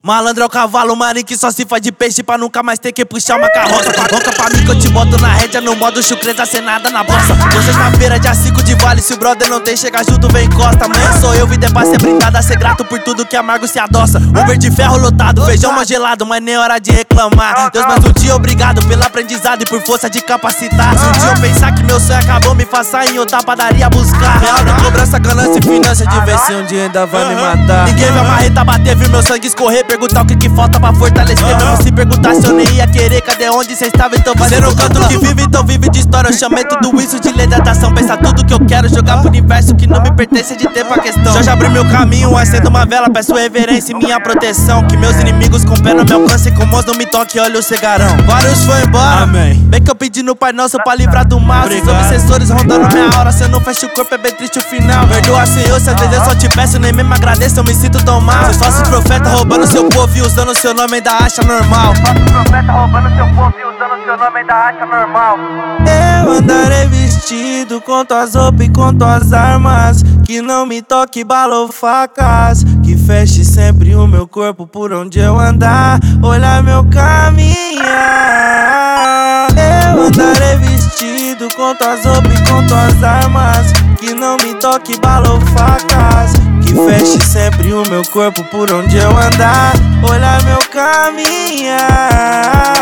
Malandro é o cavalo marinho que só se faz de peixe pra nunca mais ter que puxar uma carroça. Ronca pra mim que eu te boto na rédea no modo chucreta sem nada na bossa. Vocês na feira, dia 5 de vale, se o brother não tem, chega junto, vem encosta. Amanhã sou eu, vida é pra ser brindada, ser grato por tudo que amargo se adoça. Uber de ferro lotado, feijão mangelado, mas nem hora de reclamar. Deus mais um dia obrigado pelo aprendizado e por força de capacitar. Se um dia eu pensar que meu sonho acabou, me faça em outra padaria buscar. Real da cobrança, ganância e finança, de ver se um dia ainda vai me matar. Ninguém vai marreta bater, viu meu sangue escorrer, perguntar o que falta pra fortalecer. Mesmo se perguntar se eu nem ia querer, cadê onde cê estava, então vai ser no canto que vive, então vive de história. Eu chamei tudo isso de lei da atração, pensa tudo que eu quero, jogar pro universo que não me pertence de tempo a questão. Já abri meu caminho, acendo uma vela, peço reverência e minha proteção. Que meus inimigos com pé não me alcancem, com mãos não me toquem, olha o cegarão. Vários foi embora, amém. Bem que eu pedi no Pai Nosso pra livrar do mal. Os obsessores rondando minha hora, se eu não fecho o corpo é bem triste o final. Perdoa, Senhor, se às vezes eu só te peço, nem mesmo agradeço, eu me sinto tão mal. Seus falsos profetas roubando seu povo e usando seu nome ainda acha normal. Falsos profetas roubando seu povo e usando seu nome ainda acha normal. Eu andarei vestido com tuas roupas e com tuas armas, que não me toque bala ou facas, que feche sempre o meu corpo por onde eu andar, olhar meu caminhar. Eu andarei vestido com tuas roupas e com tuas armas, que não me toque bala ou facas, que feche sempre o meu corpo por onde eu andar, olhar meu caminhar.